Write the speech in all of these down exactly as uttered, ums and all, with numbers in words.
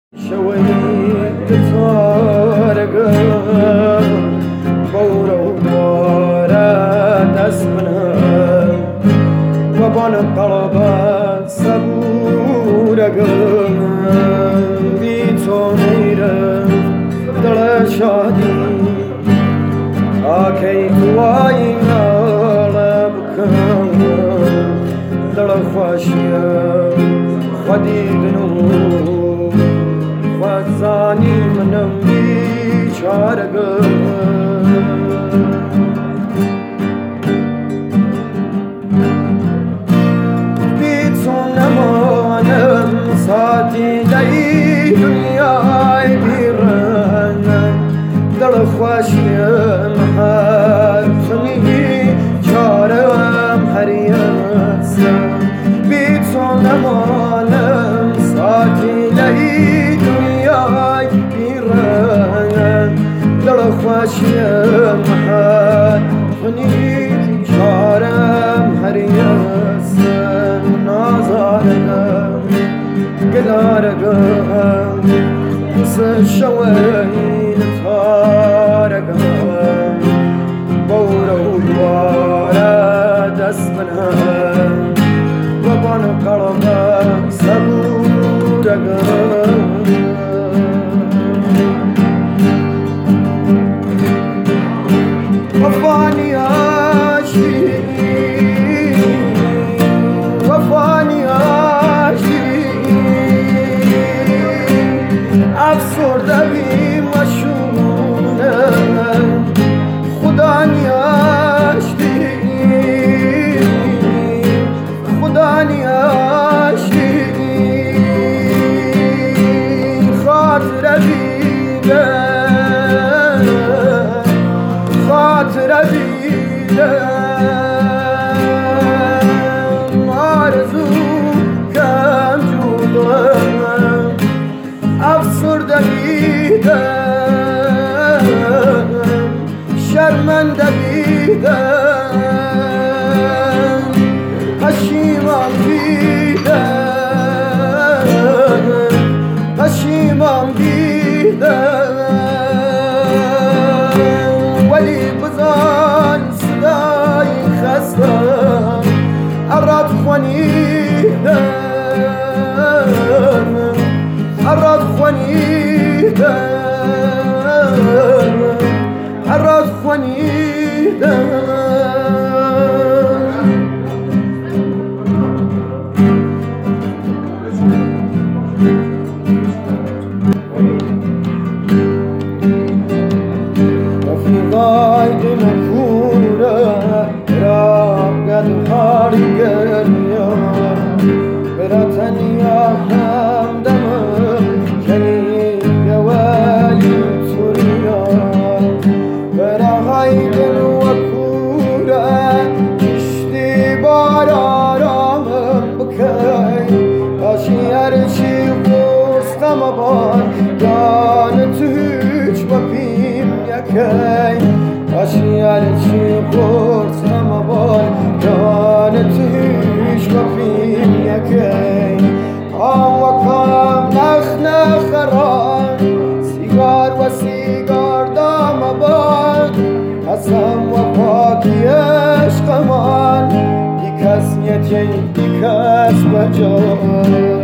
شويت طارقة بورة وبارة تسمنها وبان قلبة صبورة بيتو نيرة دل شادي آكي تواينا لبكا دل خوشيا خديدنو وزانی منم بیچارگه بی تو نمانم ساتی لی دنیای بیرن دل خوشیم هر خمی چارم هریسم بی تو نمانم ساتی لی دنیای بیرن دل خوشیم هر خنی چارم هریسم نازارگم گدارگم دوست شوین تارگم بوره و دواره دست بنهم و بان قلبم صبورگم وفاني عاشقي وفاني عاشقي افسرده بی مشونه خدا نیاشتی خدا نیاشتی خاطر بیده خاطر بیدم آرزو کم جودم افسرده بیدم شرمنده بیدم پشیمان بیدم پشیمان بیدم ولی بزن صدای خستم اراد خونیدم اراد خونیدم اراد خونیدم غايد مكورة راقد حارقة برتني هم دم كني قوالي سوريا برا غايد وكورة تشتي بارارام بكاي باشي ارشي قوستم بار دانت هيج وبيم يكاي باشي ارشي قوستم بار دانت هيج وبيم يكاي آم وكام نخ نخران سيجار وسيجار دام بار قسم وفاكي عشق من يكس يتين يكس بجان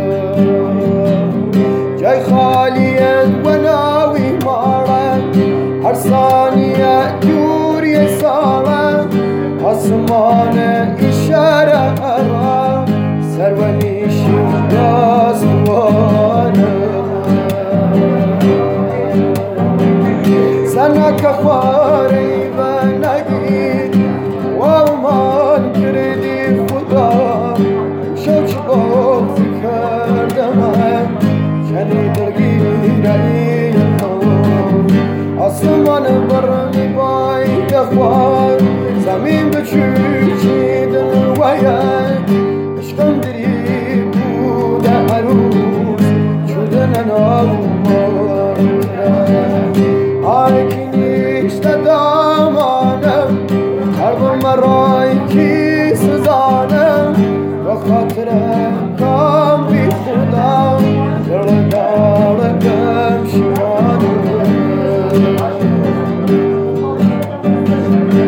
جای خالیت و ناوی مارد هر ثانیه دوری سالم آسمان اشاره را سر و نیشیم داستوانم سنک خواری و نگید و من کردی خدا شو چی گفت کردم شنی درگیره این آسمان برمی باید اخوار زمین بچوچی دل وید عشقم دری بوده عروس چودن نامو آرکی